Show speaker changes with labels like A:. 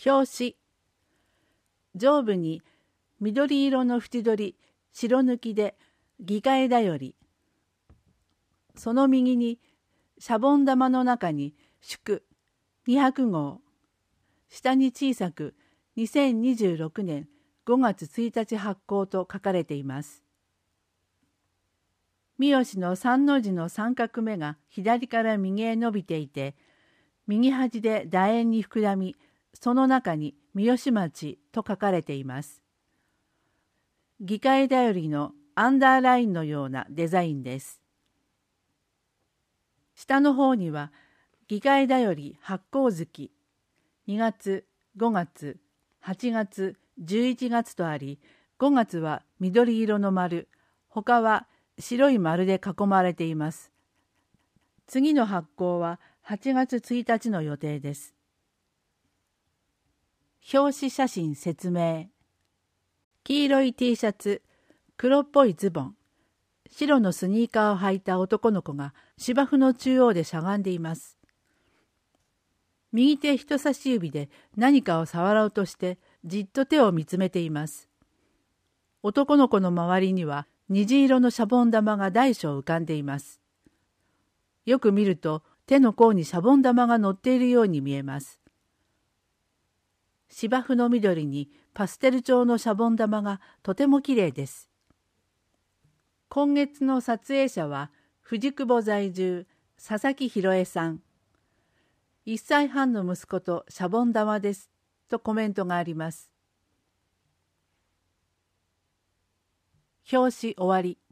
A: 表紙。上部に緑色の縁取り、白抜きで議会だより。その右にシャボン玉の中に祝200号。下に小さく2026年5月1日発行と書かれています。三好の三の字の三角目が左から右へ伸びていて、右端で楕円に膨らみ、その中に三好町と書かれています。議会だよりのアンダーラインのようなデザインです。下の方には議会だより発行月、2月、5月、8月、11月とあり、5月は緑色の丸、他は白い丸で囲まれています。次の発行は8月1日の予定です。表紙写真説明。黄色い T シャツ、黒っぽいズボン、白のスニーカーを履いた男の子が芝生の中央でしゃがんでいます。右手人差し指で何かを触ろうとしてじっと手を見つめています。男の子の周りには虹色のシャボン玉が大小浮かんでいます。よく見ると手の甲にシャボン玉が乗っているように見えます。芝生の緑にパステル調のシャボン玉がとてもきれいです。今月の撮影者は藤久保在住佐々木博恵さん。1歳半の息子とシャボン玉ですとコメントがあります。表紙終わり。